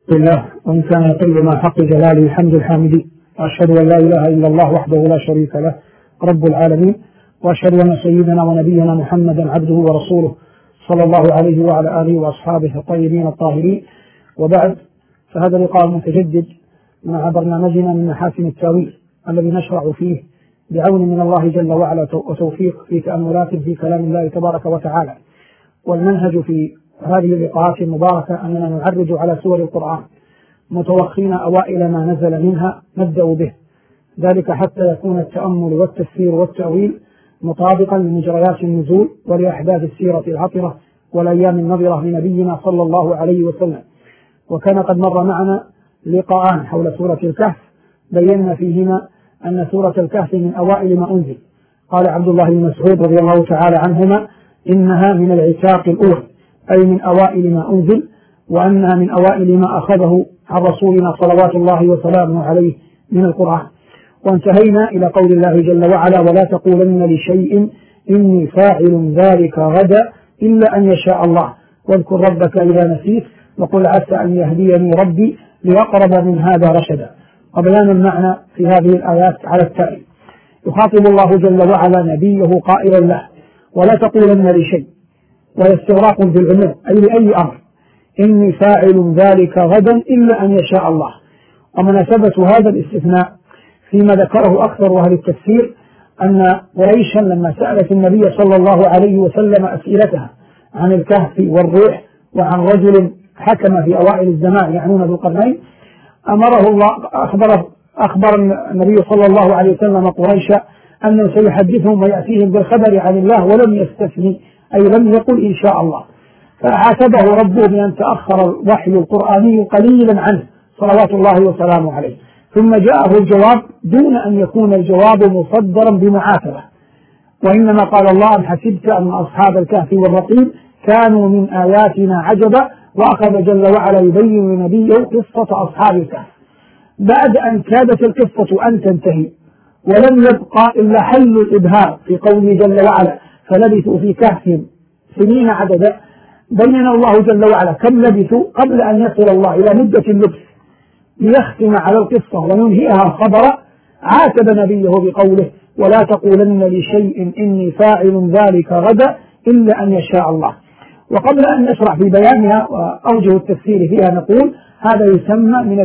بالله وإن كان يقل ما حق جلاله حمد الحامدين، وأشهد أن لا إله إلا الله وحده لا شريك له رب العالمين، وأشهد أن سيدنا ونبينا محمدا عبده ورسوله صلى الله عليه وعلى آله وأصحابه الطيبين الطاهرين. وبعد، فهذا اللقاء المتجدد مع برنامجنا من محاسن التاويل الذي نشرع فيه بعون من الله جل وعلا وتوفيق في تأملات في كلام الله تبارك وتعالى. والمنهج في هذه اللقاءات المباركة أننا نعرج على سور القرآن متوخين أوائل ما نزل منها نبدأ به، ذلك حتى يكون التأمل والتفسير والتأويل مطابقا لمجريات النزول ولأحداث السيرة العطرة والأيام النظرة لنبينا صلى الله عليه وسلم. وكان قد مر معنا لقاءان حول سورة الكهف بينا فيهما أن سورة الكهف من أوائل ما أنزل. قال عبد الله بن مسعود رضي الله تعالى عنهما: إنها من العتاق الأول، أي من أوائل ما أنزل، وأنها من أوائل ما أخذه عن رسولنا صلوات الله وسلامه عليه من القرآن. وانتهينا إلى قول الله جل وعلا: ولا تقولن لشيء إني فاعل ذلك غدا إلا أن يشاء الله، واذكر ربك إذا نسيت وقل عسى أن يهديني ربي لأقرب من هذا رشدا. وبيان المعنى في هذه الآيات على التالي: يخاطب الله جل وعلا نبيه قائلا له: ولا تقولن لشيء، ويستغراق في العموم أي لأي أمر، إني فاعل ذلك غدا إلا أن يشاء الله. ومناسبة هذا الاستثناء فيما ذكره أكثر أهل التفسير أن قريشا لما سألت النبي صلى الله عليه وسلم أسئلتها عن الكهف والروح وعن رجل حكم في أوائل الزمان يعنون ذو القرنين، أمره الله أخبر النبي صلى الله عليه وسلم قريشا أنه سيحدثهم ويأتيهم بالخبر عن الله، ولم يستثني أي لم يقل إن شاء الله. فعاتبه ربه بأن تأخر الوحي القرآني قليلا عنه صلوات الله وسلامه عليه، ثم جاءه الجواب دون أن يكون الجواب مصدرا بمعاتبة، وإنما قال الله: أم حسبت أن أصحاب الكهف والرقيم كانوا من آياتنا عجبا، وأخذ جل وعلا يبين لنبيه قصة أصحاب الكهف بعد أن كادت القصة أن تنتهي ولم يبقى إلا حل الإبهام في قوله جل وعلا: فلبثوا في كهفهم سنين عددا. بين الله جل وعلا كم لبثوا قبل أن يصل الله إلى مدة اللبث ليختم على القصة وينهيها خبرا. عاتب نبيه بقوله: ولا تقولن لشيء إني فاعل ذلك غدا إلا أن يشاء الله. وقبل أن نشرح في بيانها وأوجه التفسير فيها نقول: هذا يسمى من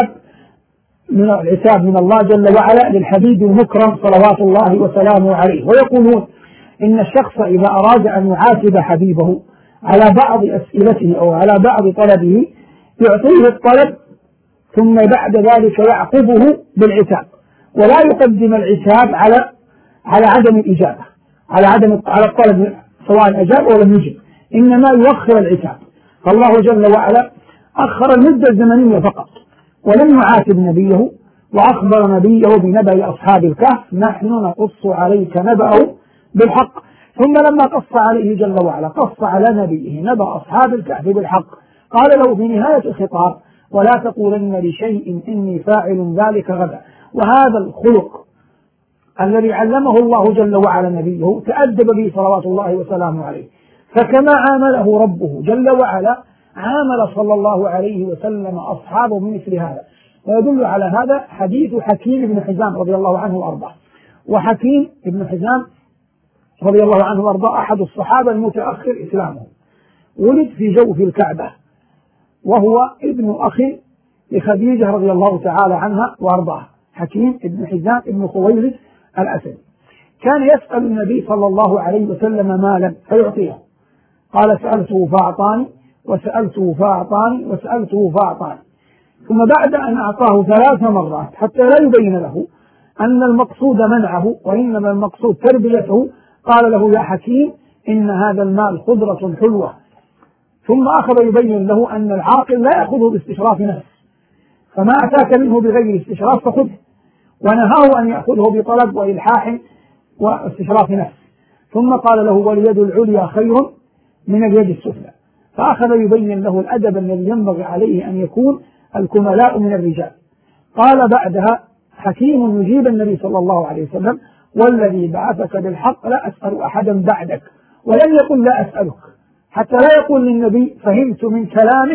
العتاب من الله جل وعلا للحبيب المكرم صلوات الله وسلامه عليه. ويقولون إن الشخص إذا أراد أن يعاتب حبيبه على بعض أسئلته أو على بعض طلبه يعطيه الطلب ثم بعد ذلك يعقبه بالعتاب، ولا يقدم العتاب على عدم الإجابة، على الطلب سواء أجاب أو لم يجب، إنما يؤخر العتاب. فالله جل وعلا أخر المدة الزمنية فقط ولم يعاتب نبيه، وأخبر نبيه بنبأ أصحاب الكهف: نحن نقص عليك نبأه بالحق. ثم لما قص عليه جل وعلا قص على نبيه نبأ أصحاب الكهف بالحق، قال له في نهاية الخطاب: ولا تقولن لشيء إني فاعل ذلك غدا. وهذا الخلق الذي علمه الله جل وعلا نبيه تأدب به صلوات الله وسلامه عليه، فكما عامله ربه جل وعلا عامل صلى الله عليه وسلم أصحابه بمثل هذا. ويدل على هذا حديث حكيم بن حزام رضي الله عنه وأرضاه. وحكيم بن حزام رضي الله عنه وأرضاه أحد الصحابة المتأخر إسلامه، ولد في جوف الكعبة، وهو ابن أخ لخديجة رضي الله تعالى عنها وأرضاها، حكيم بن حزام بن خويلد الأسدي. كان يسأل النبي صلى الله عليه وسلم مالا فيعطيه، قال: سألته فأعطاني، وسألته فأعطاني، وسألته فأعطاني. ثم بعد أن أعطاه 3 مرات حتى لا يبين له أن المقصود منعه وإنما المقصود تربيته، قال له: يا حكيم، إن هذا المال خضرة حلوة. ثم أخذ يبين له أن العاقل لا يأخذه باستشراف نفس، فما أتاك منه بغير استشراف فخذه، ونهاه أن يأخذه بطلب وإلحاح واستشراف نفس. ثم قال له: واليد العليا خير من اليد السفلى. فأخذ يبين له الأدب الذي ينبغي عليه أن يكون الكملاء من الرجال. قال بعدها حكيم يجيب النبي صلى الله عليه وسلم: والذي بعثك بالحق لا أسأل أحدا بعدك. ولم يقل لا أسألك، حتى لا يقول للنبي: فهمت من كلامك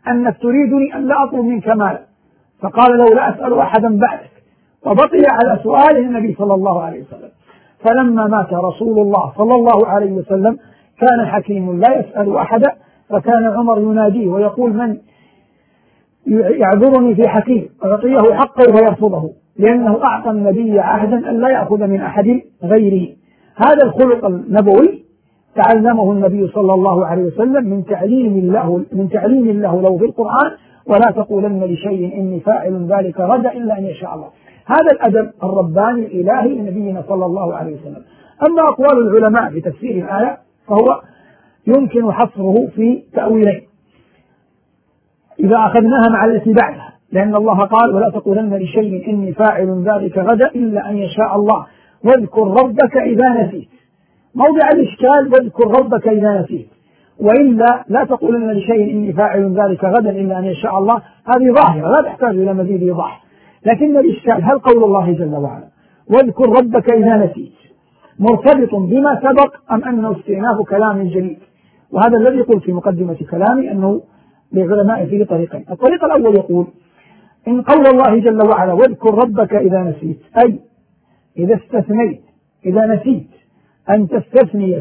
أنك تريدني أن لا أطلب منك مالا، فقال له لا أسأل أحدا بعدك، وبقي على سؤال النبي صلى الله عليه وسلم. فلما مات رسول الله صلى الله عليه وسلم كان حكيم لا يسأل أحدا، فكان عمر يناديه ويقول من يعذرني في حكيم ويعطيه حقه فيرفضه، لأنه أعطى النبي عهدا أن لا يأخذ من أحد غيره. هذا الخلق النبوي تعلمه النبي صلى الله عليه وسلم من تعليم الله له في القرآن: ولا تقولن لشيء إني فاعل ذلك غدا إلا أن يشاء الله. هذا الأدب الرباني الإلهي لنبينا صلى الله عليه وسلم. أما أقوال العلماء في تفسير الآية فهو يمكن حصره في تأويلين إذا أخذناها مع التي بعدها، لأن الله قال: ولا تقولن لشيء إني فاعل ذلك غدا إلا أن يشاء الله واذكر ربك إذا نسيت. موضع الإشكال واذكر ربك إذا نسيت، وإلا لا تقولن لشيء إني فاعل ذلك غدا إلا أن يشاء الله، هذه ظاهرة لا تحتاج إلى مزيد إيضاح. لكن الإشكال هل قول الله جل وعلا واذكر ربك إذا نسيت مرتبط بما سبق أم أنه استئناف كلام جديد؟ وهذا الذي قلت في مقدمة كلامي أنه للعلماء فيه طريقين. الطريق الأول يقول إن قول الله جل وعلا واذكر ربك إذا نسيت، أي إذا استثنيت، إذا نسيت أن تستثني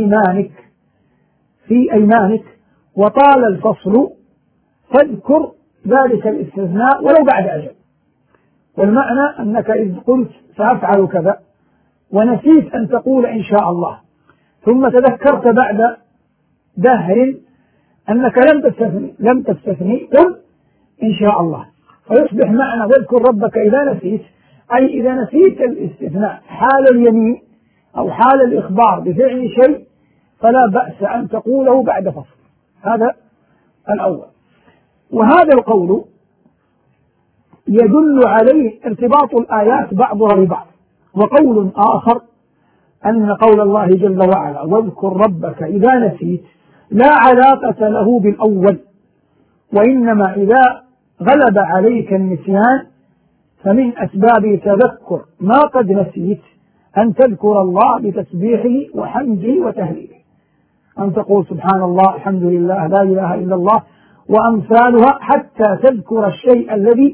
في أيمانك وطال الفصل فاذكر ذلك الاستثناء ولو بعد أجل. والمعنى أنك إذ قلت سأفعل كذا ونسيت أن تقول إن شاء الله، ثم تذكرت بعد دهر أنك لم تستثني قل إن شاء الله، فيصبح معنى واذكر ربك إذا نسيت أي إذا نسيت الاستثناء حال اليمين أو حال الإخبار بفعل شيء فلا بأس أن تقوله بعد فصل. هذا الأول. وهذا القول يدل عليه ارتباط الآيات بعضها ببعض. وقول آخر أن قول الله جل وعلا واذكر ربك إذا نسيت لا علاقة له بالأول، وإنما إذا غلب عليك النسيان فمن أسباب تذكر ما قد نسيت أن تذكر الله بتسبيحه وحمده وتهليله، أن تقول سبحان الله الحمد لله لا إله إلا الله وأمثالها حتى تذكر الشيء الذي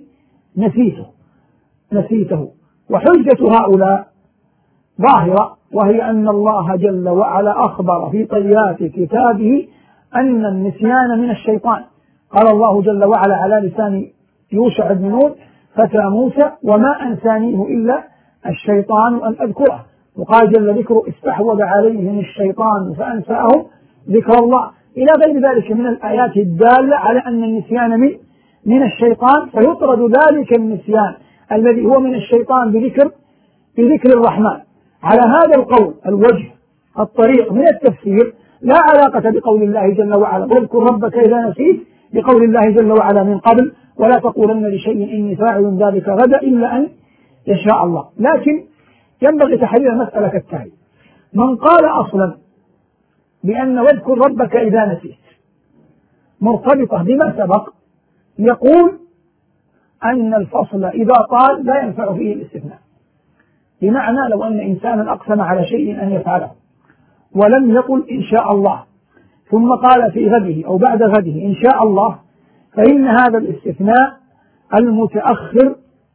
نسيته. وحجة هؤلاء ظاهرة، وهي أن الله جل وعلا أخبر في طيات كتابه أن النسيان من الشيطان. قال الله جل وعلا على لسان يوشع بن نون فتى موسى وما أنسانيه إلا الشيطان أن أذكره، وقال جل ذكره استحوذ عليهم الشيطان فأنساهم ذكر الله، إلى غير ذلك من الآيات الدالة على أن النسيان من الشيطان، فيطرد ذلك النسيان الذي هو من الشيطان بذكر الرحمن. على هذا القول الوجه الطريق من التفسير لا علاقة بقول الله جل وعلا واذكر ربك إذا نسيت بقول الله جل وعلا من قبل ولا تقولن لشيء إني فاعل ذلك غدا إلا أن يشاء الله. لكن ينبغي تحرير المسألة كالتالي: من قال أصلا بأن واذكر ربك إذا نسيت مرتبطة بما سبق يقول أن الفصل إذا طال لا ينفع فيه الاستثناء، بمعنى لو أن إنسانا أقسم على شيء أن يفعله ولم يقل إن شاء الله ثم قال في غده أو بعد غده إن شاء الله، فإن هذا الاستثناء المتأخر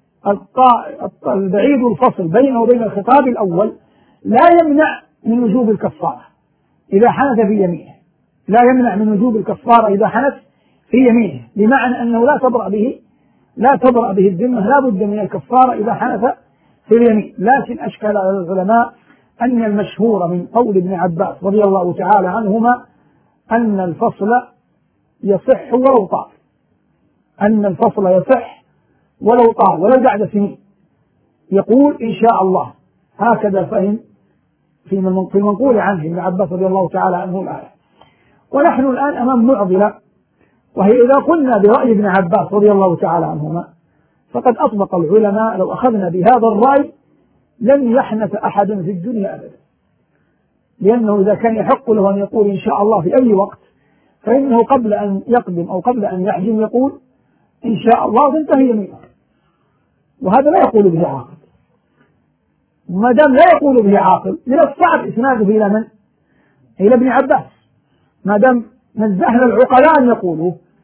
البعيد الفصل بينه وبين الخطاب الأول لا يمنع من وجوب الكفارة إذا حنث في يمينه، لا يمنع من وجوب الكفارة إذا حنث في يمينه، بمعنى أنه لا تبرأ به الذمة، لا بد من الكفارة إذا حنث في اليمين. لكن أشكل على العلماء أن المشهور من قول ابن عباس رضي الله تعالى عنهما أن الفصل يصح ولو طال، أن الفصل يصح ولو طال ولو بعد سنين، يقول إن شاء الله، هكذا فهم في المنقول عنه ابن عباس رضي الله تعالى عنه الآية. ونحن الآن أمام معضلة، وهي إذا قلنا برأي ابن عباس رضي الله تعالى عنهما فقد أطبق العلماء لو أخذنا بهذا الرأي لن يحنث أحد في الدنيا أبدا، لأنه إذا كان يحق له أن يقول إن شاء الله في أي وقت فإنه قبل أن يقدم أو قبل أن يحجم يقول إن شاء الله تنتهي يمينه، وهذا لا يقول به عاقل. ما دام لا يقول به عاقل من الصعب إسناده إلى من؟ إلى ابن عباس. ما دام نزهنا العقلاء أن يقولوا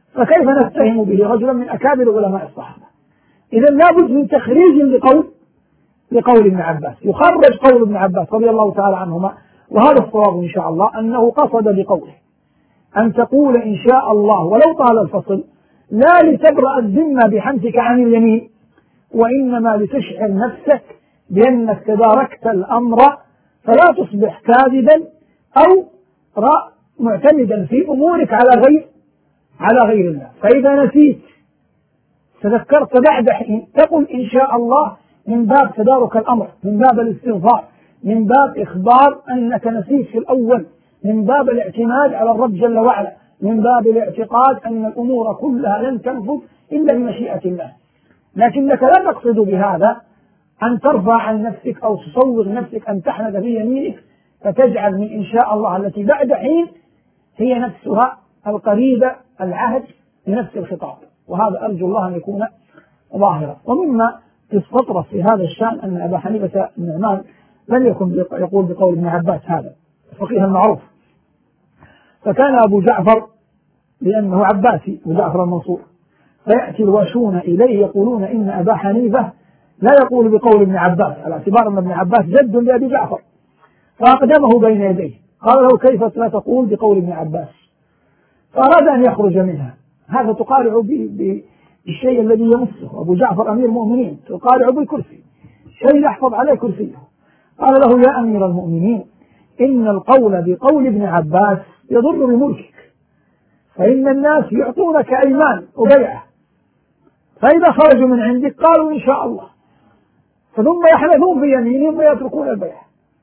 فكيف نتهم به رجلا من أكابر علماء الصحابة؟ إذا لابد من تخريج لقول ابن عباس، يخرج قول ابن عباس رضي الله تعالى عنهما. وهذا الصواب إن شاء الله، أنه قصد بقوله أن تقول إن شاء الله ولو طال الفصل، لا لتبرأ الذمة بحمسك عن اليمين، وإنما لتشعر نفسك بأنك تداركت الأمر، فلا تصبح كاذبا أو معتمدا في أمورك على غير الله. فإذا نسيت تذكرت بعد حين تقول إن شاء الله، من باب تدارك الأمر، من باب الاستغفار، من باب إخبار أنك نسيت في الأول، من باب الاعتماد على الرب جل وعلا، من باب الاعتقاد أن الأمور كلها لن تنفذ إلا بمشيئة الله. لكنك لا تقصد بهذا أن ترفع عن نفسك أو تصور نفسك أن تحمد في يمينك، فتجعل من إن شاء الله التي بعد حين هي نفسها القريبة العهد بنفس الخطاب. وهذا أرجو الله أن يكون ظاهرا. ومما تستطرف في هذا الشأن أن أبا حنيفة النعمان لم يكن يقول بقول ابن عباس هذا الفقيه المعروف، فكان أبو جعفر لأنه عباسي وجعفر المنصور، فيأتي الواشون إليه يقولون إن أبا حنيفة لا يقول بقول ابن عباس، على اعتبار أن ابن عباس جد لأبي جعفر، فأقدمه بين يديه قال له كيف لا تقول بقول ابن عباس؟ فأراد أن يخرج منها. هذا تقارع بالشيء الذي يمسه. أبو جعفر أمير المؤمنين، تقارع بالكرسي، شيء يحفظ عليه كرسيه. قال له يا أمير المؤمنين، إن القول بقول ابن عباس يضر بملكك، فإن الناس يعطونك أيمان وبيعة، فإذا خرجوا من عندك قالوا إن شاء الله، ثم يحلفون في يمينهم ويتركون البيعة.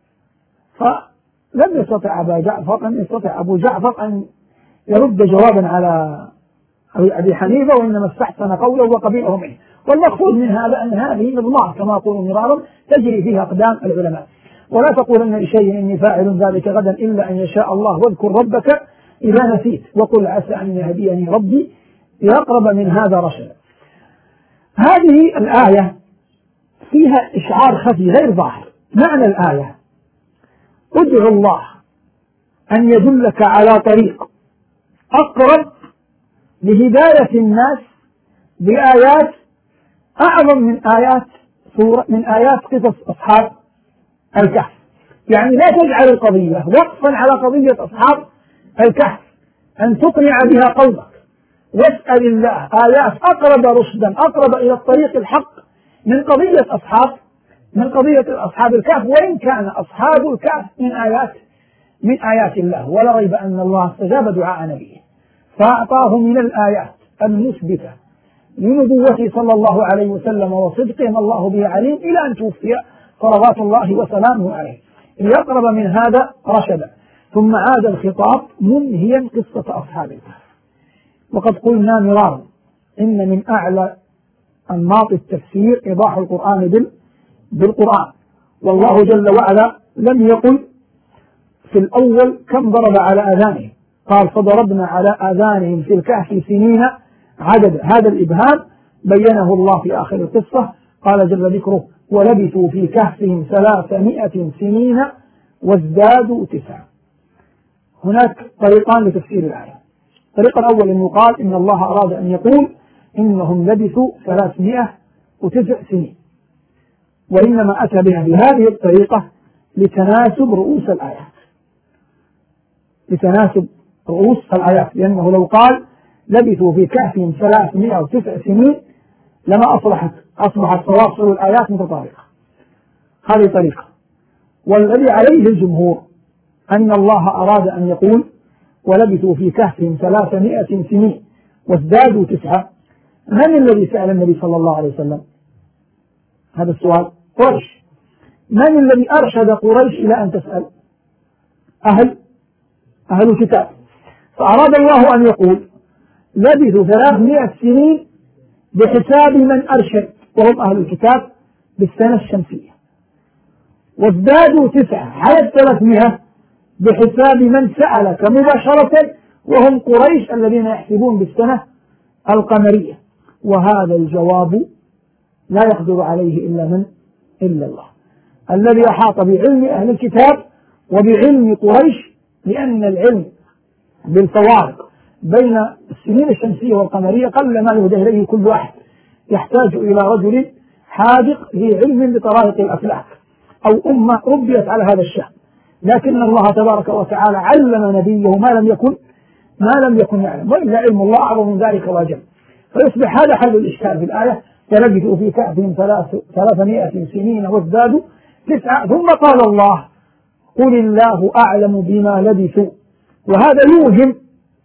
فلم يستطع أبو جعفر أن يرد جوابا على أبي حنيفة، وإنما استحسن قوله وقبيله منه. والمقصود من هذا أن هذه مضمار كما يقول مرارا تجري فيها أقدام العلماء. ولا تقولن لشيء إني فاعل ذلك غدا إلا أن يشاء الله، واذكر ربك إذا نسيت، وقل عسى أن يهديني ربي لأقرب من هذا رشدا. هذه الآية فيها إشعار خفي غير ظاهر. معنى الآية ادعو الله أن يدلك على طريق أقرب لهداية الناس بآيات أعظم من آيات قصص أصحاب الكهف. يعني لا تجعل القضية وقفا على قضية أصحاب الكهف، أن تقنع بها قومك، واسأل الله آيات أقرب رشدا، أقرب إلى الطريق الحق من قضية أصحاب الكهف، وإن كان أصحاب الكهف من آيات الله. ولا ريب أن الله استجاب دعاء نبيه فأعطاه من الآيات المثبتة لنبوته صلى الله عليه وسلم وصدقه ما الله به عليم، إلى أن توفي صلوات الله وسلامه عليه، ليقرب من هذا رشدا. ثم عاد الخطاب منهيا قصة أصحاب الكهف. وقد قلنا مرارا إن من أعلى أنماط التفسير إيضاح القرآن بالقرآن. والله جل وعلا لم يقل في الأول كم ضرب على آذانهم، قال فضربنا على آذانهم في الكهف سنين عدد. هذا الإبهام بينه الله في آخر القصة، قال جل ذكره ولبثوا في كهفهم 300 سنين وازدادوا 9. هناك طريقان لتفسير الآية. الطريق الأول أن يقال إن الله أراد أن يقول إنهم لبثوا 309 سنين، وإنما أتى بها بهذه الطريقة لتناسب رؤوس الآيات، لأنه لو قال لبثوا في كهفهم 309 سنين لما أصبحت تواصل الآيات متطابقة. هذه طريقة. والذي عليه الجمهور أن الله أراد أن يقول ولبثوا في كهفهم 300 سنين وازدادوا 9. من الذي سأل النبي صلى الله عليه وسلم هذا السؤال؟ قريش. من الذي أرشد قريش إلى أن تسأل؟ أهل الكتاب. فأراد الله أن يقول لبثوا 300 سنين بحساب من أرشد وهم أهل الكتاب بالسنة الشمسية، وازدادوا 9 على 300 بحساب من سألك مباشرة وهم قريش الذين يحسبون بالسنة القمرية. وهذا الجواب لا يقدر عليه إلا الله الذي أحاط بعلم أهل الكتاب وبعلم قريش، لأن العلم بالفوارق بين السنين الشمسية والقمرية قل ما يهدى إليه كل واحد، يحتاج إلى رجل حاذق ذي علم بطرائق الأفلاك أو أمة ربيت على هذا الشأن. لكن الله تبارك وتعالى علم نبيه ما لم يكن يعلم، وإلا علم الله أعظم من ذلك وأجل. فيصبح هذا حل الإشكال في الآية: فلبثوا في كهفهم 300 سنين وازدادوا 9. ثم قال الله: قل الله أعلم بما لبثوا. وهذا يوهم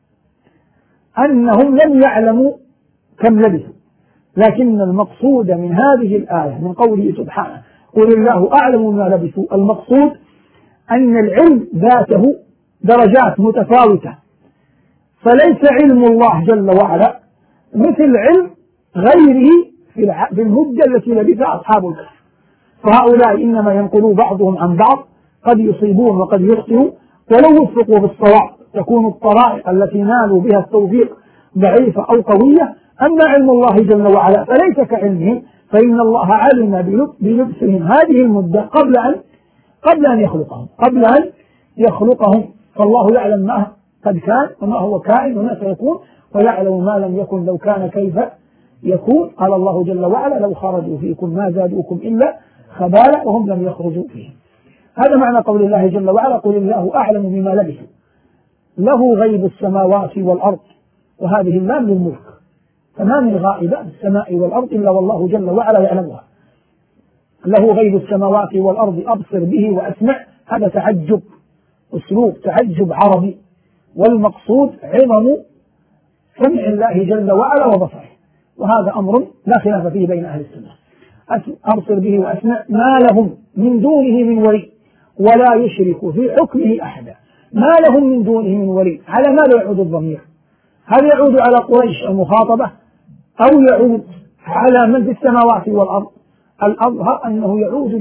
أنهم لم يعلموا كم لبثوا، لكن المقصود من هذه الآية من قوله سبحانه: قل الله أعلم بما لبثوا، المقصود أن العلم ذاته درجات متفاوتة، فليس علم الله جل وعلا مثل علم غيره في المدة التي لبثها أصحاب الكهف. فهؤلاء إنما ينقلوا بعضهم عن بعض، قد يصيبون وقد يخطئوا، ولو وفقوا بالصواب تكون الطرائق التي نالوا بها التوفيق ضعيفة أو قوية. أما علم الله جل وعلا فليس كعلمهم، فإن الله علم بلبسهم هذه المدة قبل أن يخلقهم، فالله يعلم ما قد كان وما هو كائن وما سيكون، ويعلم ما لم يكن لو كان كيف يكون. قال الله جل وعلا: لو خرجوا فيكم ما زادوكم إلا خبالا وهم لم يخرجوا فيهم. هذا معنى قول الله جل وعلا: قل الله أعلم بما لبثوا، له غيب السماوات والأرض. وهذه اللام للملك، فما من غائبة في السماء والأرض إلا والله جل وعلا يعلمها. له غيب السماوات والأرض أبصر به وأسمع. هذا تعجب، أسلوب تعجب عربي، والمقصود عظم سمع الله جل وعلا وبصره، وهذا أمر لا خلاف فيه بين أهل السنة. أبصر به وأسمع، ما لهم من دونه من ولي ولا يشرك في حكمه أحدا. ما لهم من دونه من ولي، على ماذا يعود الضمير؟ هل يعود على قريش المخاطبة أو يعود على من في السماوات والأرض؟ الأظهر أنه يعود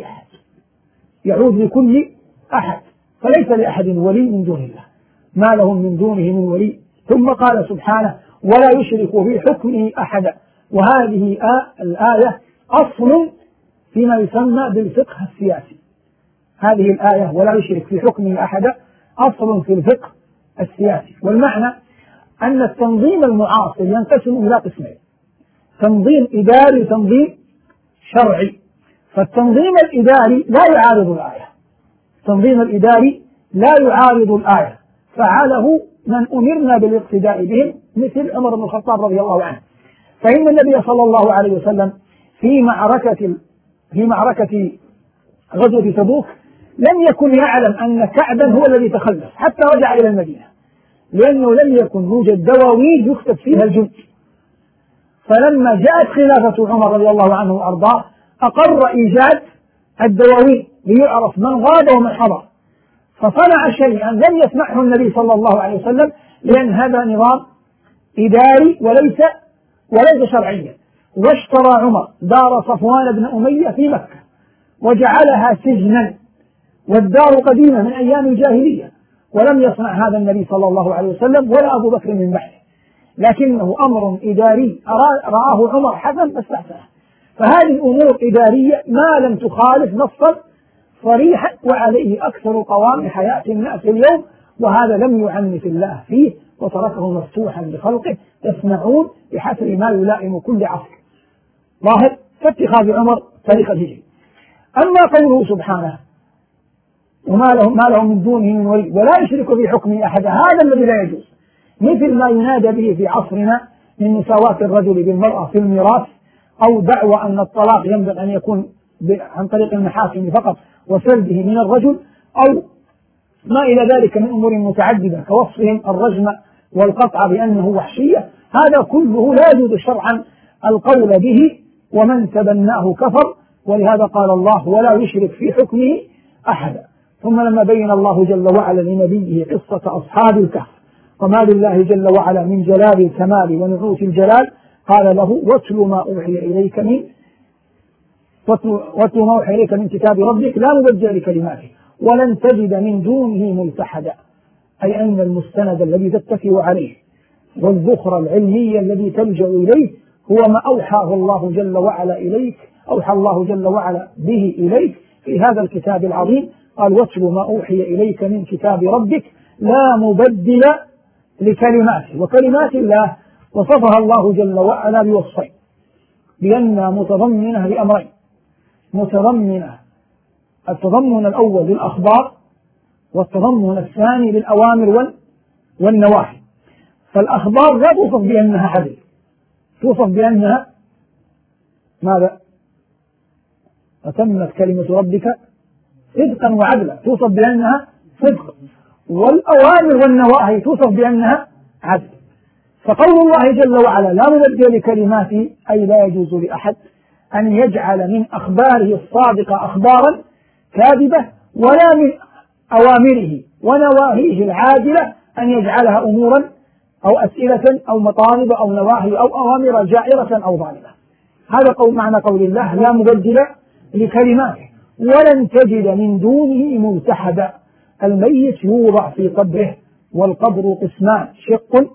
لكل أحد، فليس لأحد ولي من دون الله. ما لهم من دونه من ولي. ثم قال سبحانه: ولا يشرك في حكمه أحدا. وهذه الآية أصل فيما يسمى بالفقه السياسي. هذه الآية ولا يشرك في حكمه أحدا أصل في الفقه السياسي. والمعنى أن التنظيم المعاصر ينقسم إلى قسمين: تنظيم إداري وتنظيم شرعي. فالتنظيم الإداري لا يعارض الآية، التنظيم الإداري لا يعارض الآية، فعله من أمرنا بالاقتداء بهم مثل عمر بن الخطاب رضي الله عنه. فإن النبي صلى الله عليه وسلم في معركة غزوة تبوك لم يكن يعلم أن كعبا هو الذي تخلف حتى رجع إلى المدينة، لأنه لم يكن يوجد دواوين يكتب فيها الجند. فلما جاءت خلافة عمر رضي الله عنه وأرضاه أقر إيجاد الدواوين ليعرف من غاب ومن حضر، فصنع شيئا لم يسمعه النبي صلى الله عليه وسلم، لأن هذا نظام إداري وليس شرعيا. واشترى عمر دار صفوان بن أمية في مكة وجعلها سجنا، والدار قديمة من أيام الجاهلية، ولم يصنع هذا النبي صلى الله عليه وسلم ولا أبو بكر من بعده، لكنه أمر إداري رآه عمر حسن فاستحسنه. فهذه أمور إدارية ما لم تخالف نصا صريحا، وعليه أكثر قوام حياة الناس اليوم، وهذا لم يعنف الله فيه وتركه مفتوحا لخلقه يصنعون بحسب ما يلائم كل عصر. ظاهر فاتخاذ عمر تاريخ الهجري. أما قوله سبحانه: وما لهم من دونه من ولي ولا يشرك في حكمه أحدا، هذا الذي لا يجوز، مثل ما ينادى به في عصرنا من مساواة الرجل بالمرأة في الميراث، أو دعوى أن الطلاق ينبغي أن يكون عن طريق المحاكم فقط وسلبه من الرجل، أو ما إلى ذلك من أمور متعددة كوصفهم الرجم والقطع بأنه وحشية. هذا كله لا يجوز شرعا القول به، ومن تبناه كفر. ولهذا قال الله: ولا يشرك في حكمه أحدا. ثم لما بين الله جل وعلا لنبيه قصة أصحاب الكهف وما لله جل وعلا من جلال الكمال ونعوت الجلال، قال له: واتل ما أوحي إليك من كتاب ربك لا مبدل لكلماته ولن تجد من دونه ملتحدا. أي أن المستند الذي تتكئ عليه والذخر العلمي الذي تلجأ إليه هو ما أوحاه الله جل وعلا إليك، أوحى الله جل وعلا به إليك في هذا الكتاب العظيم. قال: واتل ما أوحي إليك من كتاب ربك لا مبدل لكلماته. وكلمات الله وصفها الله جل وعلا بوصفين، بأنها متضمنة لأمرين، متضمنة التضمن الأول للأخبار، والتضمن الثاني للأوامر والنواهي. فالأخبار لا توصف بأنها عدل، توصف بأنها ماذا؟ أتمت كلمة ربك صدقا وعدلا، توصف بأنها صدق. والأوامر والنواهي توصف بأنها عدل. فقول الله جل وعلا لا مبدل لكلماته، أي لا يجوز لأحد أن يجعل من أخباره الصادقة أخبارا كاذبة، ولا من أوامره ونواهيه العادلة أن يجعلها أمورا أو أسئلة أو مطالب أو نواهي أو أوامر جائرة أو ظالمة. هذا معنى قول الله لا مبدل لكلماته. ولن تجد من دونه ملتحدا. الميت يوضع في قبره، والقبر قسمان، شق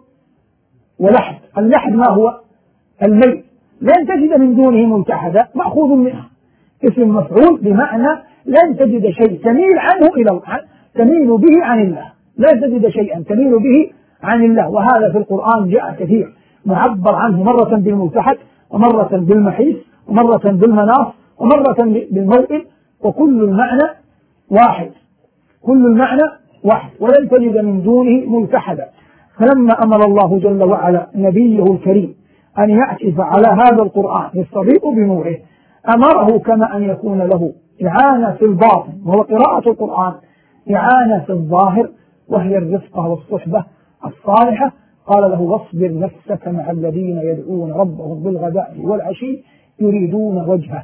ولحد. اللحد ما هو؟ الميت. لن تجد من دونه ملتحدا مأخوذ منه، اسم مفعول بمعنى لن تجد شيء تميل عنه إلى تميل به عن الله، لن تجد شيئا تميل به عن الله. وهذا في القرآن جاء كثير، معبر عنه مرة بالملتحد، ومرة بالمحيص، ومرة بالمناص، ومرة بالموئل، وكل المعنى واحد، كل المعنى واحد. ولن تجد من دونه ملتحدا. فلما أمر الله جل وعلا نبيه الكريم أن يعكف على هذا القرآن يستضيء بنوره، أمره كما أن يكون له إعانة في الباطن وهو قراءة القرآن، إعانة في الظاهر وهي الرفقة والصحبة الصالحة. قال له واصبر نفسك مع الذين يدعون ربهم بالغداء والعشي يريدون وجهه.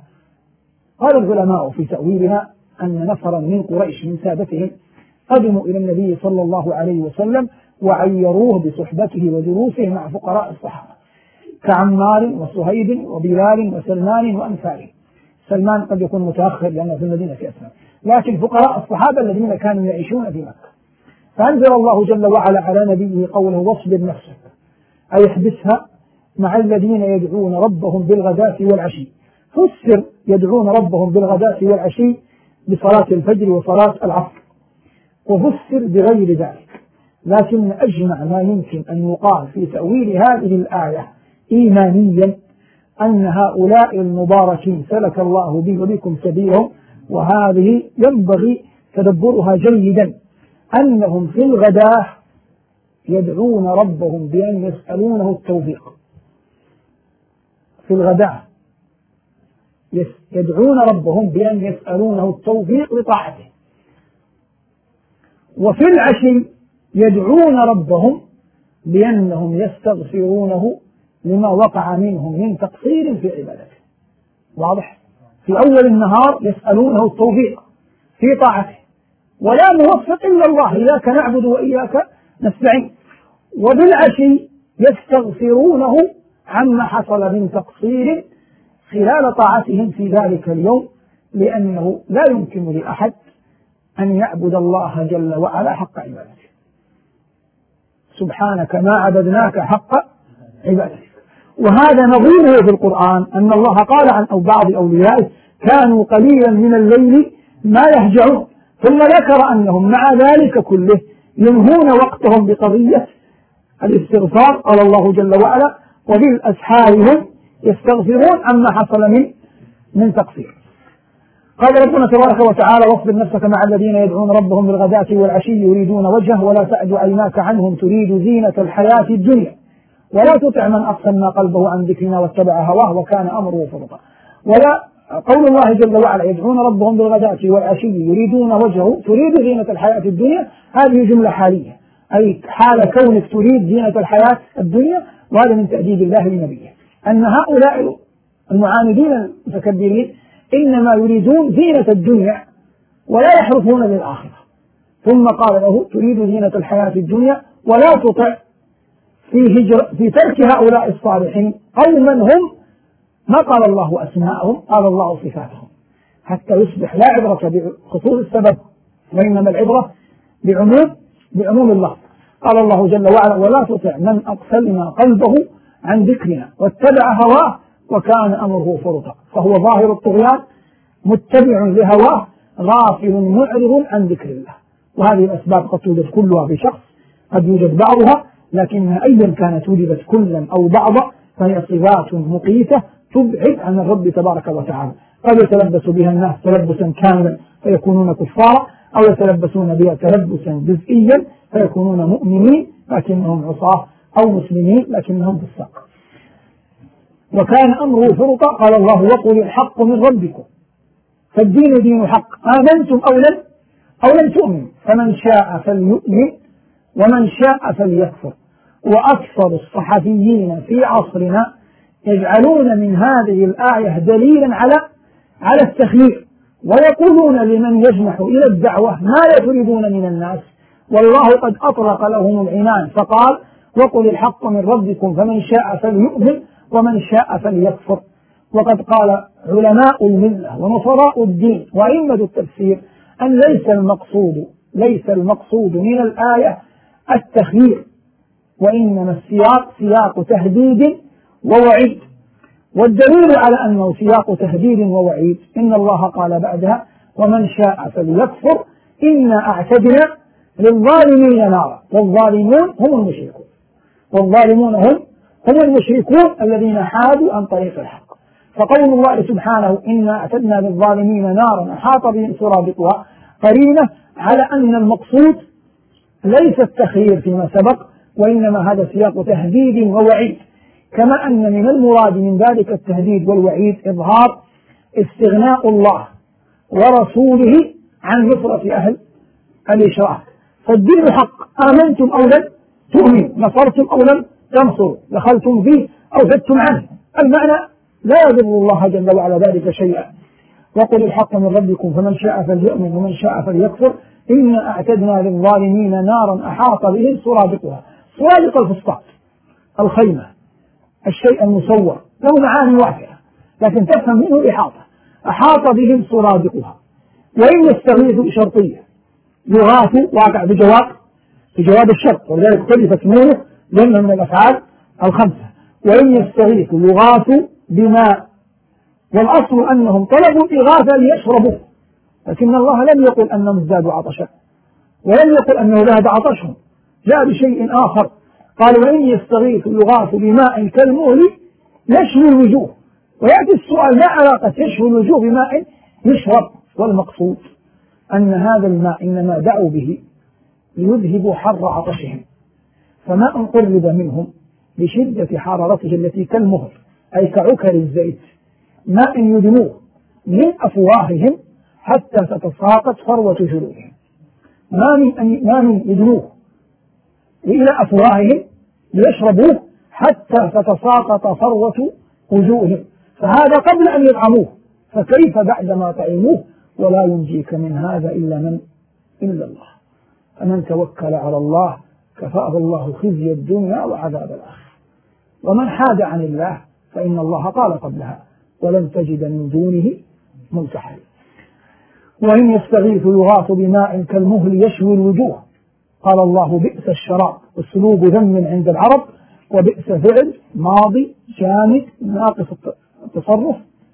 قال العلماء في تأويلها أن نفرا من قريش من سادتهم قدموا إلى النبي صلى الله عليه وسلم وعيروه بصحبته ودروسه مع فقراء الصحابة كعمار وصهيب وبلال وسلمان وأمثاله. سلمان قد يكون متأخر لأنه في المدينة أسلم، لكن فقراء الصحابة الذين كانوا يعيشون في مكة. فأنزل الله جل وعلا على نبيه قوله واصبر نفسك، أي احبسها مع الذين يدعون ربهم بالغداة والعشي. فسر يدعون ربهم بالغداة والعشي بصلاة الفجر وصلاة العصر، وفسر بغير ذلك. لكن أجمع ما يمكن أن يقال في تأويل هذه الآية إيمانيا أن هؤلاء المباركين سلك الله بي وبكم سبيلهم، وهذه ينبغي تدبرها جيدا، أنهم في الغداة يدعون ربهم بأن يسألونه التوفيق. في الغداة يدعون ربهم بأن يسألونه التوفيق لطاعته، وفي العشي يدعون ربهم بأنهم يستغفرونه لما وقع منهم من تقصير في عبادته. واضح؟ في أول النهار يسألونه التوفيق في طاعته، ولا موفق إلا الله، إياك نعبد وإياك نستعين. وبالعشي يستغفرونه عما حصل من تقصير خلال طاعتهم في ذلك اليوم، لأنه لا يمكن لأحد أن يعبد الله جل وعلا حق عبادته. سبحانك ما عبدناك حق عبادتك. وهذا نظيره في القرآن أن الله قال عن بعض أوليائه كانوا قليلا من الليل ما يهجعون، ثم ذكر أنهم مع ذلك كله ينهون وقتهم بقضية الاستغفار. قال الله جل وعلا وبالأسحار هم يستغفرون عما حصل من تقصير. قال ربنا تبارك وتعالى واصبر نفسك مع الذين يدعون ربهم بالغداة والعشي يريدون وجهه ولا تعد عيناك عنهم تريد زينة الحياة الدنيا ولا تطع من أغفلنا قلبه عن ذكرنا واتبع هواه وكان أمره فرطا. ولا قول الله جل وعلا يدعون ربهم بالغداة والعشي يريدون وجهه تريد زينة الحياة الدنيا، هذه جملة حالية، أي حال كونك تريد زينة الحياة الدنيا. وهذا من تأديب الله لنبيه أن هؤلاء المعاندين المتكبرين إنما يريدون زينة الدنيا ولا يحرصون للآخرة. ثم قال له تريد زينة الحياة الدنيا ولا تطع في ترك هؤلاء الصالحين قوما هم ما قال الله أسماءهم، قال الله صفاتهم، حتى يصبح لا عبرة بخصوص السبب وإنما العبرة بعموم اللفظ. قال الله جل وعلا ولا تطع من أغفلنا قلبه عن ذكرنا واتبع هواه وكان أمره فرطا. فهو ظاهر الطغيان متبع لهواه غافل معرض عن ذكر الله. وهذه الأسباب قد توجد كلها بشخص، قد يوجد بعضها لكنها أيا كانت وجدت كلا أو بعضا فهي صفات مقيتة تبعد عن الرب تبارك وتعالى. قد يتلبس بها الناس تلبسا كاملا فيكونون كفارا، أو يتلبسون بها تلبسا جزئيا فيكونون مؤمنين لكنهم عصاة، أو مسلمين لكنهم فساق. وكان أمره فرطا. قال الله: وقل الحق من ربكم فالدين دين حق آمنتم أو لم تؤمنوا فمن شاء فليؤمن ومن شاء فليكفر. وأكثر الصحفيين في عصرنا يجعلون من هذه الآية دليلا على التخيير، ويقولون لمن يجنح إلى الدعوة ما يفرضون من الناس، والله قد أطلق لهم العنان فقال: وقل الحق من ربكم فمن شاء فليؤمن ومن شاء فليكفر. وقد قال علماء الملة ونصراء الدين وأئمة التفسير أن ليس المقصود من الآية التخيير، وإنما السياق سياق تهديد ووعيد. والدليل على أنه سياق تهديد ووعيد إن الله قال بعدها: ومن شاء فليكفر إنا أعتدنا للظالمين نارا. والظالمون هم المشركون، والظالمون هم المشركون الذين حادوا عن طريق الحق. فقول الله سبحانه: إنا أعتدنا للظالمين نارا أحاط بهم سرادقها قرينة على أن المقصود ليس التخيير فيما سبق، وإنما هذا سياق تهديد ووعيد، كما أن من المراد من ذلك التهديد والوعيد إظهار استغناء الله ورسوله عن نصرة أهل الإشراك. فالدين حق آمنتم أو لم تؤمنوا، نصرتم أو لم تنصروا، دخلتم فيه أو زدتم عنه، المعنى لا يضر الله جل وعلا ذلك شيئا. وقل الحق من ربكم فمن شاء فليؤمن ومن شاء فليكفر إنا أعتدنا للظالمين نارا أحاط بهم سرادقها. سرادق الفسطاط، الخيمة، الشيء المصور، له معاني واسعة لكن تفهم منه الإحاطة. أحاط بهم سرادقها. وإن يستغيثوا شرطية، يغاثوا واقع بجواب الشرط، ولذلك اختلفت نونه لأنه من الأفعال الخمسة. وإن يستغيثوا يغاثوا بماء، والأصل أنهم طلبوا الإغاثة ليشربوا، لكن الله لم يقل أنهم ازدادوا عطشا، ولم يقل أنه ذهب عطشهم، جاء بشيء آخر. قال: وإن يستغيثوا يغاثوا بماء كالمهل يشوي الوجوه. ويأتي السؤال: ما علاقة يشوي الوجوه بماء يشرب؟ والمقصود أن هذا الماء إنما دعوا به ليذهبوا حر عطشهم، فماء قرب منهم بشدة حرارته التي كالمهل أي كعكر الزيت، ماء يدنوه من أفواههم حتى تتساقط فروة جلودهم، ما من يدنوه إلى أفواههم ليشربوه حتى تتساقط فروة وجوههم، فهذا قبل أن يطعموه، فكيف بعدما طعموه؟ ولا ينجيك من هذا إلا الله. فمن توكل على الله كفاه الله خزي الدنيا وعذاب الآخرة. ومن حاد عن الله فإن الله قال قبلها: ولن تجد من دونه ملتحدا. وإن يستغيثوا يغاثوا بماء كالمهل يشوي الوجوه. قال الله: بئس الشراب، أسلوب ذم عند العرب، وبئس فعل ماضي جامد ناقص التصرف،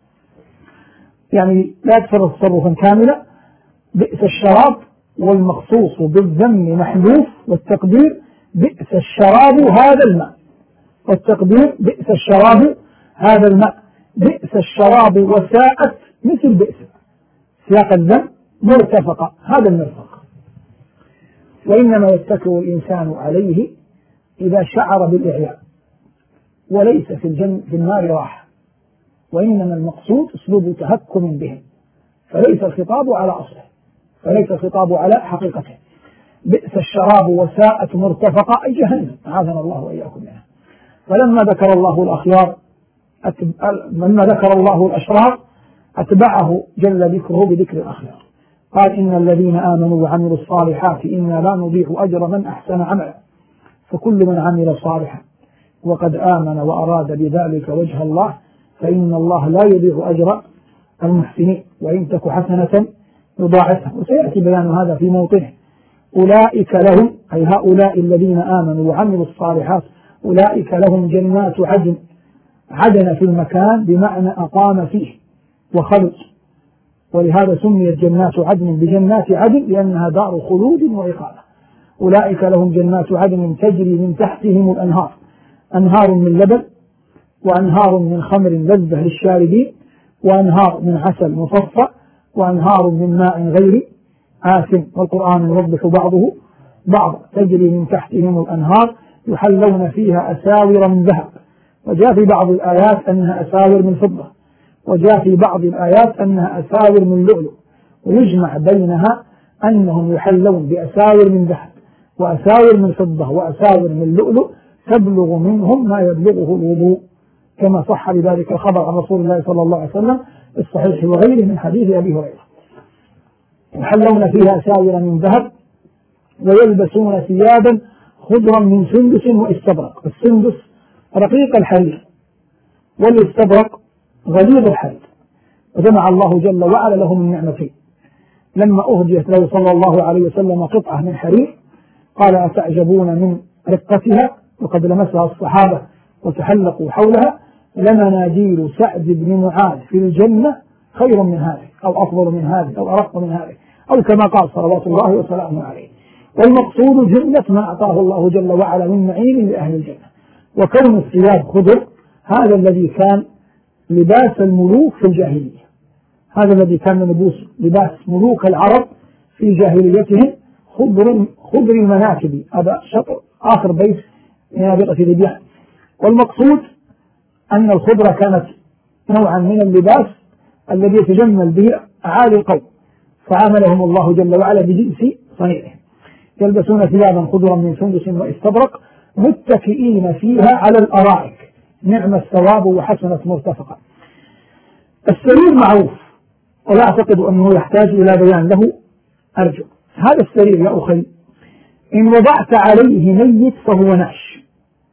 يعني لا يتصرف تصرفا كاملا. بئس الشراب، والمخصوص بالذم محذوف، والتقدير بئس الشراب هذا الماء، والتقدير بئس الشراب هذا الماء. بئس الشراب وساءت مثل بئس، سياق الذم مرتفقة، هذا المرفق. وإنما يتكئ الإنسان عليه إذا شعر بالإعياء، وليس في النار راحة، وإنما المقصود أسلوب تهكم بهم، فليس الخطاب على أصله، فليس الخطاب على حقيقته. بئس الشراب وساءت مرتفقة أي جهنم، أعاذنا الله وإياكم منها. فلما ذكر الله الأخيار لما ذكر الله الأشرار أتبعه جل ذكره بذكر الأخيار. قال: إن الذين آمنوا وعملوا الصالحات إنا لا نضيع أجر من أحسن عملا. فكل من عمل صالحا وقد آمن وأراد بذلك وجه الله فإن الله لا يضيع أجر المحسنين، وإن تك حسنة يضاعفها. وسيأتي بيان هذا في موطنه. أولئك لهم، أي هؤلاء الذين آمنوا وعملوا الصالحات، أولئك لهم جنات عدن في المكان بمعنى أقام فيه وخلد، ولهذا سميت جنات عدن بجنات عدن لأنها دار خلود وإقامة. أولئك لهم جنات عدن تجري من تحتهم الأنهار، أنهار من لبن وأنهار من خمر لذة للشاربين وأنهار من عسل مصفى وأنهار من ماء غير آسن، والقرآن يوضح بعضه بعض. تجري من تحتهم الأنهار يحلون فيها أساور من ذهب، وجاء في بعض الآيات أنها أساور من فضة، وجاء في بعض الآيات أنها أساور من لؤلؤ، ويجمع بينها أنهم يحلون بأساور من ذهب وأساور من فضة وأساور من لؤلؤ تبلغ منهم ما يبلغه الوضوء، كما صح بذلك الخبر عن رسول الله صلى الله عليه وسلم في الصحيح وغيره من حديث أبي هريرة. يحلون فيها أساور من ذهب ويلبسون ثيابا خضرا من سندس واستبرق. السندس رقيق الحرير والاستبرق غليظ الحرير. وجمع الله جل وعلا لهم النعمتين. لما أهديت له صلى الله عليه وسلم قطعة من حرير قال أتعجبون من رقتها وقد لمسها الصحابة وتحلقوا حولها، لمناديل سعد بن معاذ في الجنة خير من هذه أو أفضل من هذه أو أرق من هذه، أو كما قال صلوات الله وسلامه عليه. والمقصود جنة ما أعطاه الله جل وعلا من نعيم لأهل الجنة. وكون الثياب خضر هذا الذي كان لباس الملوك في الجاهلية، هذا الذي كان لباس ملوك العرب في جاهليتهم، خضر المناكب. هذا شطر آخر بيت من نابغة ليبيان. والمقصود أن الخضرة كانت نوعا من اللباس الذي يتجمل به أعالي القوم، فعاملهم الله جل وعلا بجنس صنيعهم. يلبسون ثيابا خضرا من سندس واستبرق متكئين فيها على الأرائك، نعم الثواب وحسنت مرتفقة. السرير معروف ولا أعتقد أنه يحتاج إلى بيان له، أرجو. هذا السرير يا أخي إن وضعت عليه ميت فهو نعش،